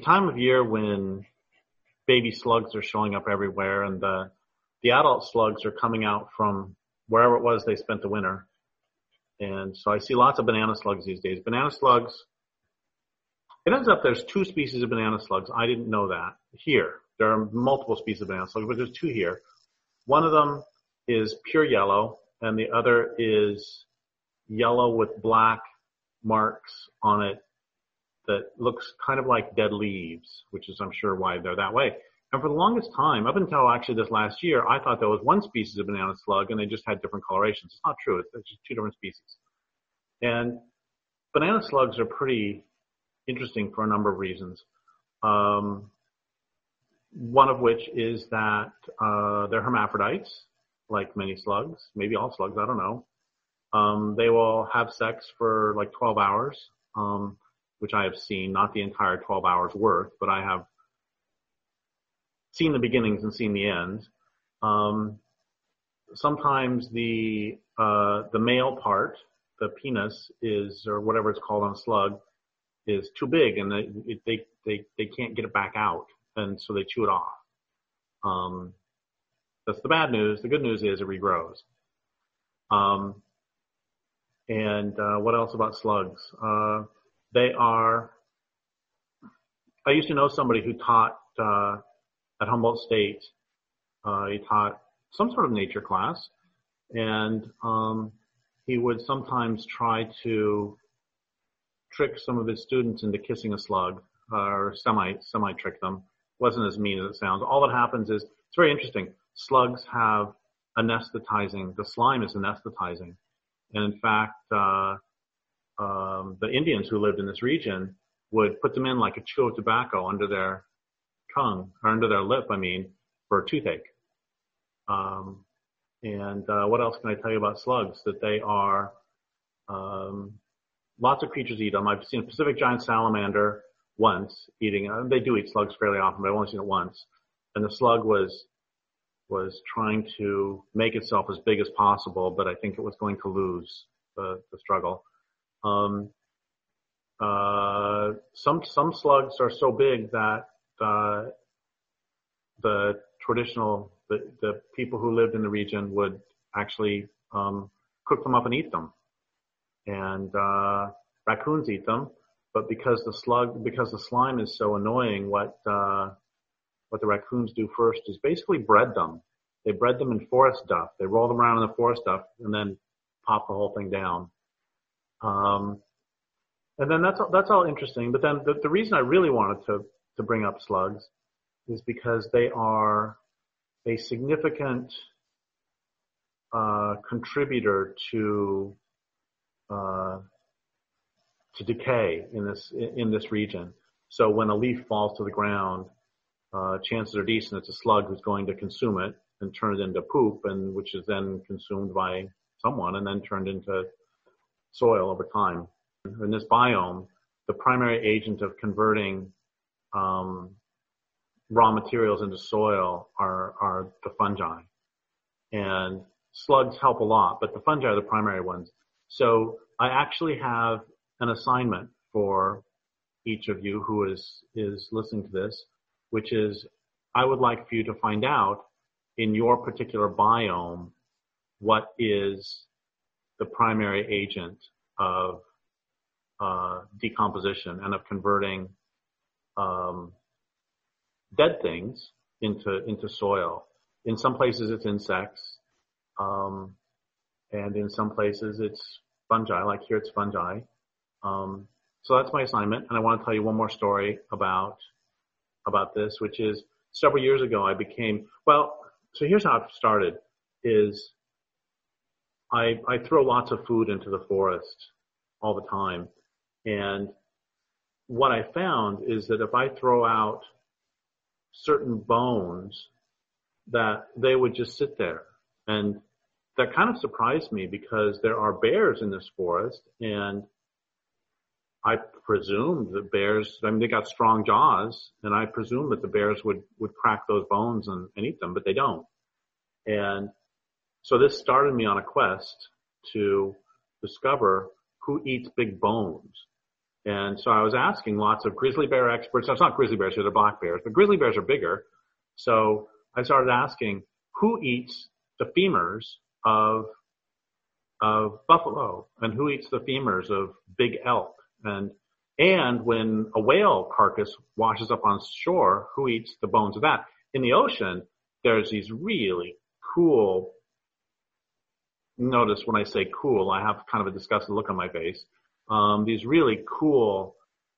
time of year when baby slugs are showing up everywhere, and the adult slugs are coming out from wherever it was they spent the winter. And so I see lots of banana slugs these days. Banana slugs, it ends up there's 2 species of banana slugs. I didn't know that. Here, there are multiple species of banana slugs, but there's 2 here. One of them is pure yellow, and the other is yellow with black marks on it that looks kind of like dead leaves, which is, I'm sure, why they're that way. And for the longest time, up until actually this last year, I thought there was one species of banana slug and they just had different colorations. It's not true. It's just 2 different species. And banana slugs are pretty interesting for a number of reasons. One of which is that they're hermaphrodites, like many slugs, maybe all slugs, I don't know. They will have sex for like 12 hours, which I have seen, not the entire 12 hours worth, but I have seen the beginnings and seen the ends. Sometimes the male part, the penis is, or whatever it's called on a slug, is too big, and they can't get it back out, and so they chew it off. That's the bad news. The good news is it regrows. What else about slugs? I used to know somebody who taught at Humboldt State. He taught some sort of nature class, and he would sometimes try to trick some of his students into kissing a slug, or semi-trick them. Wasn't as mean as it sounds. All that happens is, it's very interesting. Slugs have the slime is anesthetizing. And in fact, the Indians who lived in this region would put them in like a chew of tobacco under their tongue, or under their lip, for a toothache. What else can I tell you about slugs? That they are, lots of creatures eat them. I've seen a Pacific giant salamander once eating, they do eat slugs fairly often, but I've only seen it once. And the slug was trying to make itself as big as possible, but I think it was going to lose the struggle. Some slugs are so big that the people who lived in the region would actually cook them up and eat them. And raccoons eat them, but because the slime is so annoying, what the raccoons do first is basically bread them. They bread them in forest duff. They roll them around in the forest duff and then pop the whole thing down. And then that's all interesting. But then the reason I really wanted to bring up slugs is because they are a significant contributor to decay in this region. So when a leaf falls to the ground, chances are decent it's a slug who's going to consume it and turn it into poop, and which is then consumed by someone and then turned into soil over time. In this biome, the primary agent of converting raw materials into soil are the fungi. And slugs help a lot, but the fungi are the primary ones. So I actually have an assignment for each of you who is listening to this, which is I would like for you to find out in your particular biome what is the primary agent of decomposition and of converting dead things into soil. In some places it's insects, and in some places it's fungi. Like here it's fungi. So that's my assignment, and I want to tell you one more story about this, which is several years ago so here's how it started, is I throw lots of food into the forest all the time. And what I found is that if I throw out certain bones, that they would just sit there. And that kind of surprised me because there are bears in this forest, and I presumed that bears, they got strong jaws, and I presumed that the bears would crack those bones and eat them, but they don't. And so this started me on a quest to discover who eats big bones. And so I was asking lots of grizzly bear experts. It's not grizzly bears, they're black bears, but grizzly bears are bigger. So I started asking who eats the femurs of buffalo and who eats the femurs of big elk, and when a whale carcass washes up on shore, who eats the bones of that? In the ocean, there's these really cool, notice when I say cool, I have kind of a disgusted look on my face. These really cool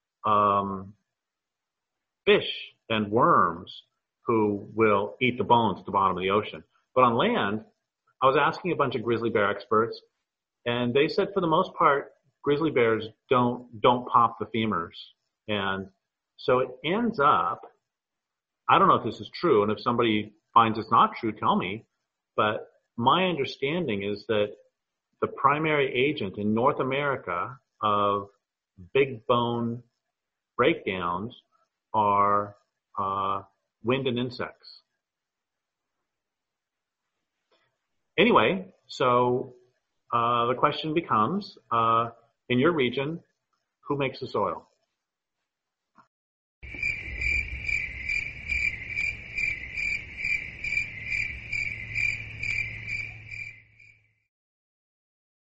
fish and worms who will eat the bones at the bottom of the ocean. But on land, I was asking a bunch of grizzly bear experts, and they said for the most part, grizzly bears don't pop the femurs. And so it ends up, I don't know if this is true, and if somebody finds it's not true, tell me, but my understanding is that the primary agent in North America of big bone breakdowns are wind and insects. Anyway, so the question becomes, in your region, who makes the soil?